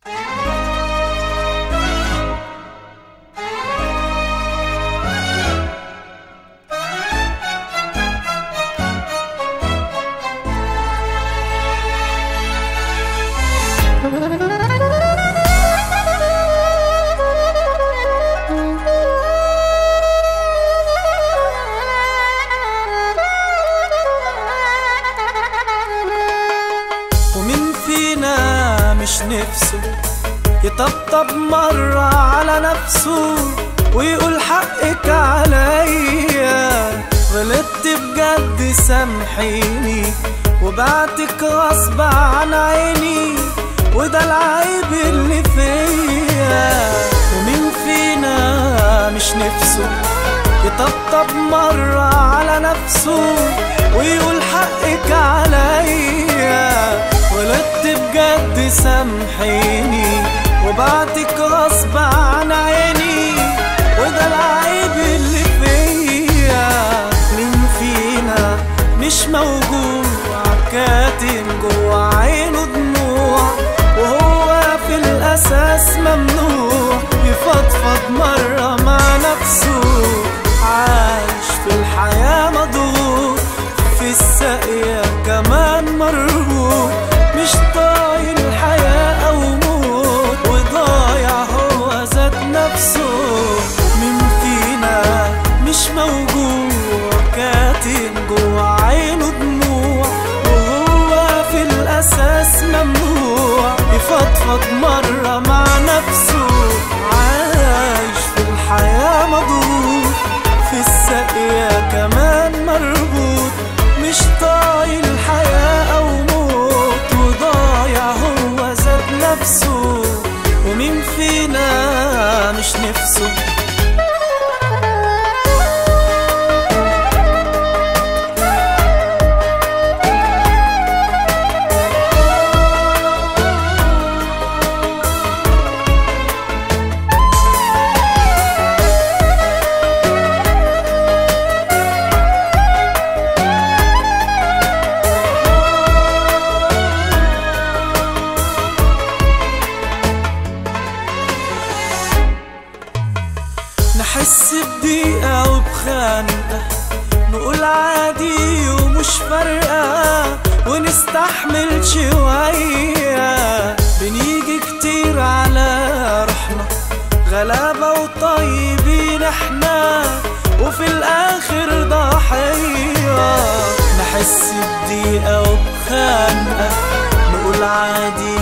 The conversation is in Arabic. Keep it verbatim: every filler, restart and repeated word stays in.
ومين فينا مش نفسه يطبطب مرة على نفسه ويقول حقك عليا، غلطت بجد سامحيني وبعتك غصب عن عيني وده العيب اللي فيا. ومين فينا مش نفسه يطبطب مرة على نفسه ويقول حقك عليا، غلطت بجد سامحيني وبعتك غصب عن عيني وده العيب اللي فيا. مين فينا مش موجود كاتم جوا عينه دموع وهو في الأساس ممنوع يفضفض مرة مع نفسه، عايش في الحياة مضغوط في الساقية كمان مربوط، مش طايل الحياة أو موت وضايع هو ذات نفسه. مين فينا مش موجود كاتم جوا عينه دموع وهو في الأساس ممنوع يفضفض مرة مع نفسه، عايش في الحياة مضغوط في الساقية كمان مربوط، مش طايل الحياة أو موت وضايع هو ذات نفسه. ومين فينا مش نفسه نحس بضيقة وبخنقة نقول عادي ومش فارقة ونستحمل شوية، بنيجي كتير على روحنا غلابة وطيبين احنا وفي الآخر ضحية. نحس بضيقة وبخنقة نقول عادي